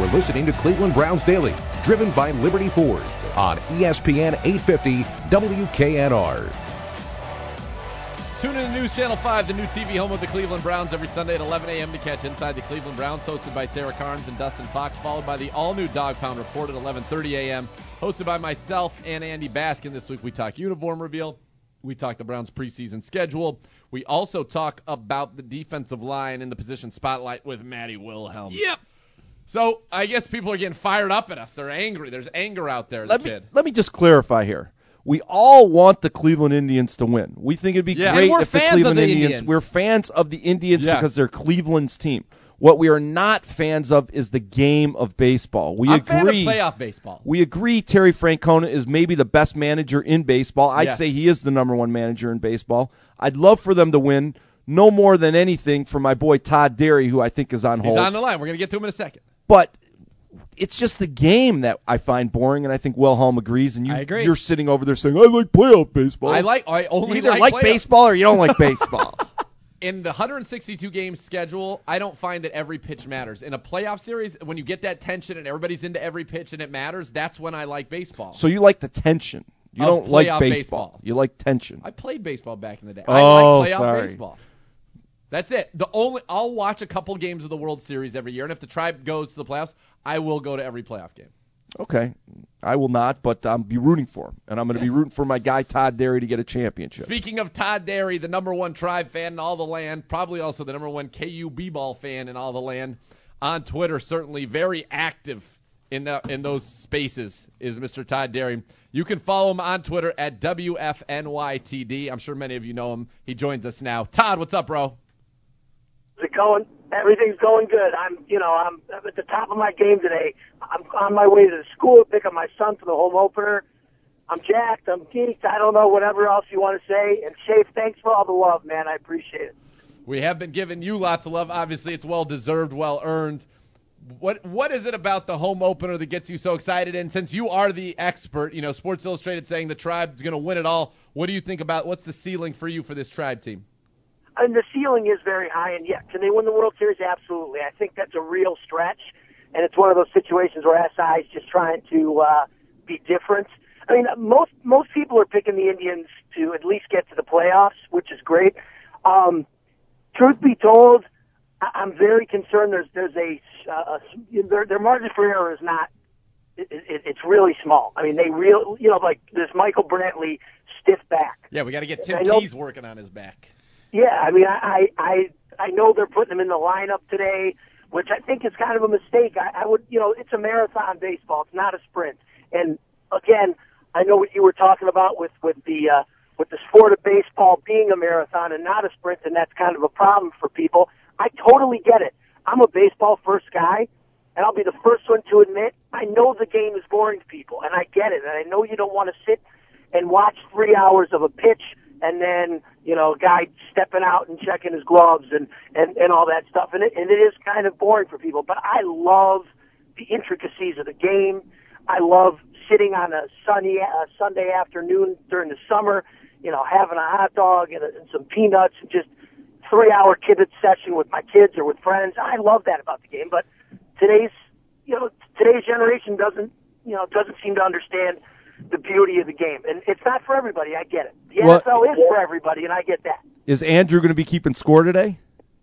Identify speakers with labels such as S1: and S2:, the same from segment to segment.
S1: You're listening to Cleveland Browns Daily, driven by Liberty Ford on ESPN 850 WKNR.
S2: Tune in to News Channel 5, the new TV home of the Cleveland Browns, every Sunday at 11 a.m. to catch Inside the Cleveland Browns, hosted by Sarah Carnes and Dustin Fox, followed by the all-new Dog Pound Report at 11:30 a.m., hosted by myself and Andy Baskin. This week we talk uniform reveal. We talk the Browns' preseason schedule. We also talk about the defensive line in the position spotlight with Matty Wilhelm.
S3: Yep.
S2: So I guess people are getting fired up at us. They're angry. There's anger out there. Let
S3: me just clarify here. We all want the Cleveland Indians to win. We think it'd be great if the Cleveland Indians. We're fans of the Indians because they're Cleveland's team. What we are not fans of is the game of baseball.
S2: I'm fan of playoff baseball.
S3: We agree Terry Francona is maybe the best manager in baseball. I'd say he is the number one manager in baseball. I'd love for them to win, no more than anything for my boy Todd Derry, who I think is on hold.
S2: He's on the line. We're going to get to him in a second.
S3: But it's just the game that I find boring, and I think Wilhelm agrees. And
S2: I agree.
S3: You're sitting over there saying, I like playoff baseball.
S2: I only
S3: either
S2: like
S3: baseball or you don't like baseball.
S2: In the 162-game schedule, I don't find that every pitch matters. In a playoff series, when you get that tension and everybody's into every pitch and it matters, that's when I like baseball.
S3: So you like the tension. You don't like baseball. You like tension.
S2: I played baseball back in the day.
S3: Oh,
S2: I like playoff
S3: sorry.
S2: baseball. That's it. I'll watch a couple games of the World Series every year, and if the Tribe goes to the playoffs, I will go to every playoff game.
S3: Okay. I will not, but I'll be rooting for him. And I'm going to be rooting for my guy Todd Derry to get a championship.
S2: Speaking of Todd Derry, the number one Tribe fan in all the land, probably also the number one KU B-ball fan in all the land, on Twitter, certainly very active in those spaces, is Mr. Todd Derry. You can follow him on Twitter at WFNYTD. I'm sure many of you know him. He joins us now. Todd, what's up, bro?
S4: How's it going? Everything's going good. I'm at the top of my game today. I'm on my way to the school to pick up my son for the home opener. I'm jacked. I'm geeked. I don't know, whatever else you want to say. And Shafe, thanks for all the love, man. I appreciate it.
S2: We have been giving you lots of love. Obviously, it's well-deserved, well-earned. What is it about the home opener that gets you so excited? And since you are the expert, Sports Illustrated saying the Tribe's going to win it all, what do you think about what's the ceiling for you for this Tribe team?
S4: And the ceiling is very high, and yeah, can they win the World Series? Absolutely. I think that's a real stretch, and it's one of those situations where SI is just trying to be different. I mean, most people are picking the Indians to at least get to the playoffs, which is great. Truth be told, I'm very concerned. There's their margin for error is not. It's really small. I mean, like this Michael Brantley stiff back.
S2: Yeah, we got to get Tim Keys working on his back.
S4: Yeah, I mean, I know they're putting him in the lineup today, which I think is kind of a mistake. I would, it's a marathon baseball. It's not a sprint. And again, I know what you were talking about with the sport of baseball being a marathon and not a sprint, and that's kind of a problem for people. I totally get it. I'm a baseball first guy, and I'll be the first one to admit I know the game is boring to people, and I get it. And I know you don't want to sit and watch 3 hours of a pitch and then, a guy stepping out and checking his gloves and all that stuff. And it is kind of boring for people. But I love the intricacies of the game. I love sitting on a sunny Sunday afternoon during the summer, having a hot dog and some peanuts and just 3-hour kibitz session with my kids or with friends. I love that about the game. But today's generation doesn't seem to understand the beauty of the game. And it's not for everybody. I get it. The NFL is for everybody, and I get that.
S3: Is Andrew going to be keeping score today?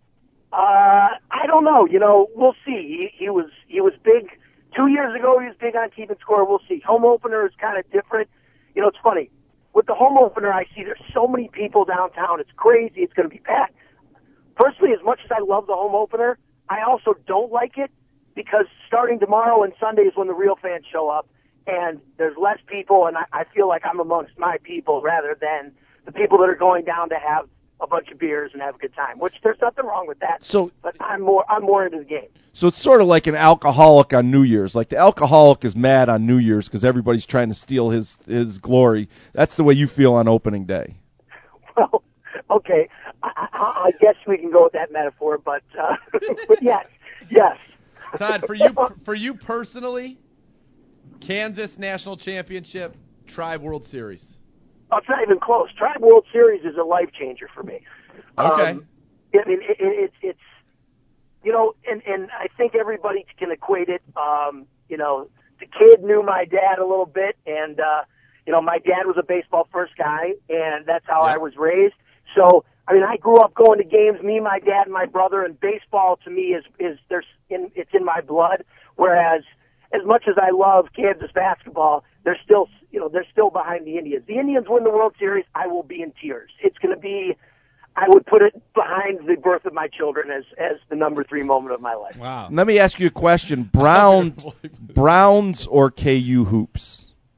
S4: I don't know. We'll see. He was big 2 years ago. He was big on keeping score. We'll see. Home opener is kind of different. It's funny. With the home opener, I see there's so many people downtown. It's crazy. It's going to be packed. Personally, as much as I love the home opener, I also don't like it because starting tomorrow and Sunday is when the real fans show up. And there's less people, and I feel like I'm amongst my people rather than the people that are going down to have a bunch of beers and have a good time, which there's nothing wrong with that. But I'm more into the game.
S3: So it's sort of like an alcoholic on New Year's. Like the alcoholic is mad on New Year's because everybody's trying to steal his glory. That's the way you feel on opening day.
S4: Well, okay. I guess we can go with that metaphor, but yes.
S2: Todd, for you personally, Kansas National Championship, Tribe World Series.
S4: Oh, it's not even close. Tribe World Series is a life changer for me.
S2: Okay.
S4: I mean, it's And I think everybody can equate it. The kid knew my dad a little bit, and my dad was a baseball first guy, and that's how I was raised. So, I grew up going to games, me, my dad, and my brother, and baseball to me it's in my blood. Whereas, as much as I love Kansas basketball, they're still behind the Indians. The Indians win the World Series, I will be in tears. It's going to be, I would put it behind the birth of my children as the number 3 moment of my life.
S3: Wow. Let me ask you a question. Browns or KU hoops?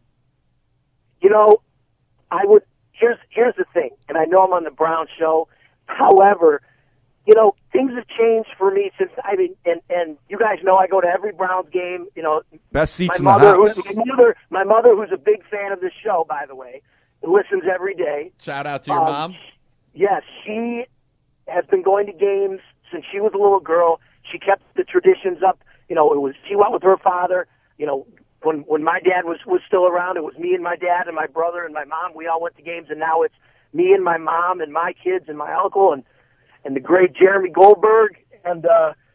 S4: Here's the thing, and I know I'm on the Brown show. However, things have changed for me since and you guys know I go to every Browns game.
S3: Best seats in the house.
S4: My mother, who's a big fan of this show, by the way, listens every day.
S2: Shout out to your mom.
S4: Yes, she has been going to games since she was a little girl. She kept the traditions up. She went with her father. When my dad was still around, it was me and my dad and my brother and my mom. We all went to games, and now it's me and my mom and my kids and my uncle and the great Jeremy Goldberg. And,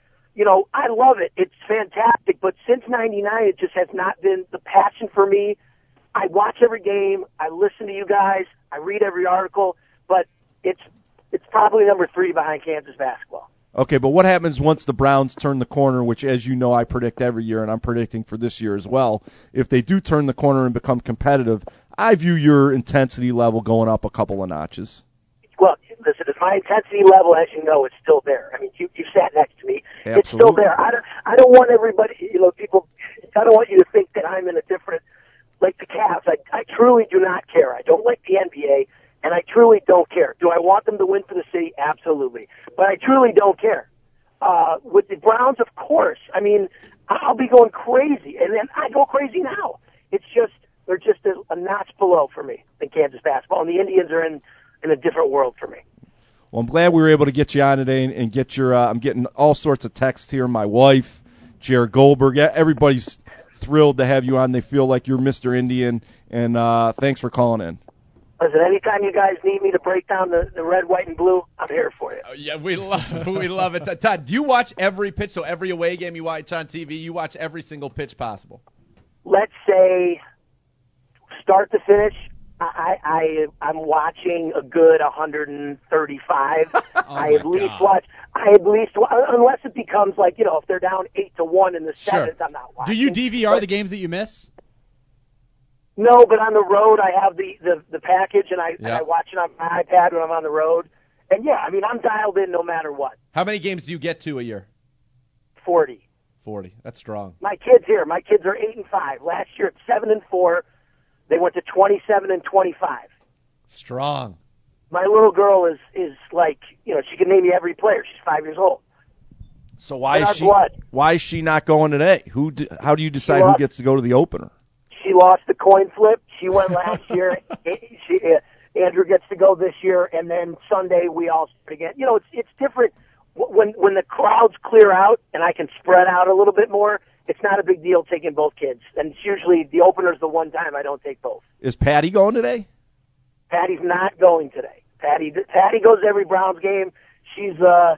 S4: I love it. It's fantastic. But since 99, it just has not been the passion for me. I watch every game. I listen to you guys. I read every article. But it's probably number 3 behind Kansas basketball.
S3: Okay, but what happens once the Browns turn the corner, which, as you know, I predict every year, and I'm predicting for this year as well. If they do turn the corner and become competitive, I view your intensity level going up a couple of notches.
S4: Well, listen, my intensity level, as you know, is still there. You sat next to me.
S3: Absolutely.
S4: It's still there. I don't want everybody, people, I don't want you to think that I'm in a different, like the Cavs. I truly do not care. I don't like the NBA. And I truly don't care. Do I want them to win for the city? Absolutely. But I truly don't care. With the Browns, of course. I'll be going crazy. And then I go crazy now. It's just, they're just a notch below for me than Kansas basketball. And the Indians are in a different world for me.
S3: Well, I'm glad we were able to get you on today and get your, I'm getting all sorts of texts here. My wife, Jared Goldberg, everybody's thrilled to have you on. They feel like you're Mr. Indian. And thanks for calling in.
S4: Listen, anytime you guys need me to break down the red, white, and blue, I'm here for you.
S2: Oh, yeah, we love it. Todd, do you watch every pitch? So every away game you watch on TV, you watch every single pitch possible?
S4: Let's say start to finish, I'm watching a good 135. I at least watch, unless it becomes like, if they're down 8-1 in the seventh, I'm not watching.
S5: Do you DVR the games that you miss?
S4: No, but on the road I have the package, and I watch it on my iPad when I'm on the road. And I'm dialed in no matter what.
S2: How many games do you get to a year?
S4: 40.
S2: 40. That's strong.
S4: My kids are 8-5. Last year at 7-4, they went to 27-25.
S2: Strong.
S4: My little girl is like, she can name me every player. She's 5 years old.
S3: So why is she not going today? How do you decide who gets to go to the opener?
S4: She lost the coin flip. She went last year. Andrew gets to go this year, and then Sunday we all start again. It's different when the crowds clear out and I can spread out a little bit more. It's not a big deal taking both kids, and it's usually the opener's the one time I don't take both.
S3: Is Patty going today?
S4: Patty's not going today. Patty goes to every Browns game. She's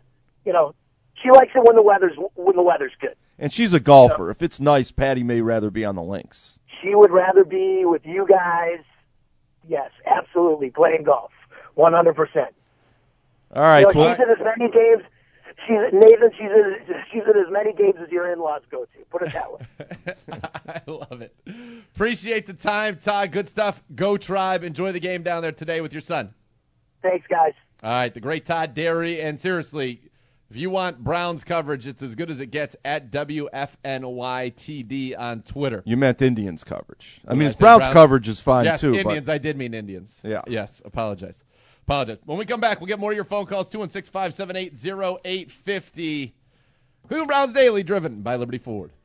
S4: she likes it when the weather's good.
S3: And she's a golfer. If it's nice, Patty may rather be on the links.
S4: She would rather be with you guys. Yes, absolutely, playing golf, 100%.
S3: All right,
S4: she's in as many games. Nathan, she's in as many games as your in-laws go to. Put it that way.
S2: I love it. Appreciate the time, Todd. Good stuff. Go Tribe. Enjoy the game down there today with your son.
S4: Thanks, guys.
S2: All right, the great Todd Derry. And seriously, if you want Browns coverage, it's as good as it gets at WFNYTD on Twitter.
S3: You meant Indians coverage. It's Browns coverage is fine, too.
S2: Yes, Indians. I did mean Indians.
S3: Yeah.
S2: Yes, apologize. When we come back, we'll get more of your phone calls, 216-578-0850. Cleveland Browns Daily, driven by Liberty Ford.